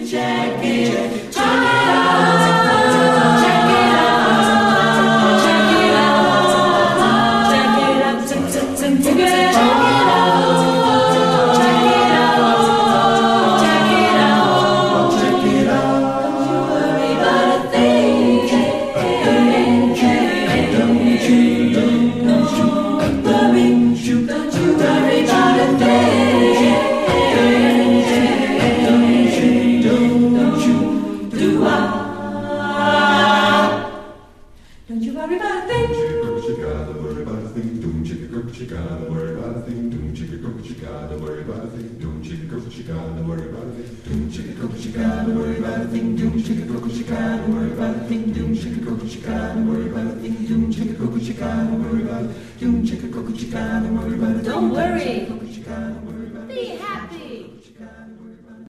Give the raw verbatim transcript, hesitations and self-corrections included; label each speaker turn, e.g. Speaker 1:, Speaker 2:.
Speaker 1: check it, check it out. Check it out. Check it out. Check it out. Check it out. Check it out. Check it out. Check it out. Don't you worry about a thing. Don't you, don't you worry, don't you worry about a thing. Don't you, do I? Don't you worry about a thing.
Speaker 2: You gotta worry about a thing. Don't you go, you gotta worry about a thing. Don't you go, you gotta worry about a thing. Don't you go, you gotta worry about a thing. Don't you go, you gotta worry about a thing. Don't you go, you gotta worry about a thing. Don't you go, you gotta worry about a thing. Don't you go, you gotta worry about it. Don't you go, you gotta worry about it.
Speaker 1: Don't worry.
Speaker 2: You gotta worry about it.
Speaker 1: Be happy.